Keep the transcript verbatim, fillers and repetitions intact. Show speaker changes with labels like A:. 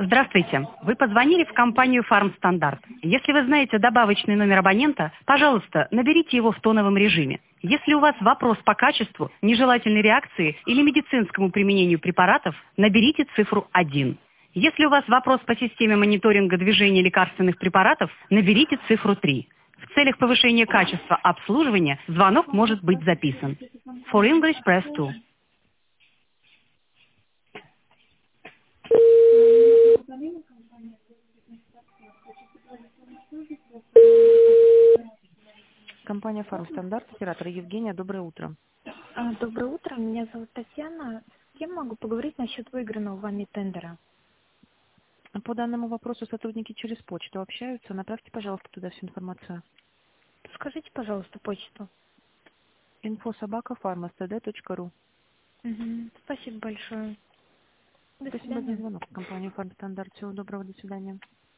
A: Здравствуйте. Вы позвонили в компанию «Фармстандарт». Если вы знаете добавочный номер абонента, пожалуйста, наберите его в тоновом режиме. Если у вас вопрос по качеству, нежелательной реакции или медицинскому применению препаратов, наберите цифру один. Если у вас вопрос по системе мониторинга движения лекарственных препаратов, наберите цифру три. В целях повышения качества обслуживания звонок может быть записан. For English, press two. Компания «Фармстандарт», оператор Евгения, доброе утро.
B: А, Доброе утро, меня зовут Татьяна. С кем могу поговорить насчет выигранного вами тендера?
A: По данному вопросу сотрудники через почту общаются. Направьте, пожалуйста, туда всю информацию.
B: Скажите, пожалуйста, почту.
A: инфо собака фармастд точка ру.
B: Мгм. Спасибо большое. До
A: Спасибо за
B: свидания.
A: звонок в компанию «Фармстандарт». Всего доброго, до свидания.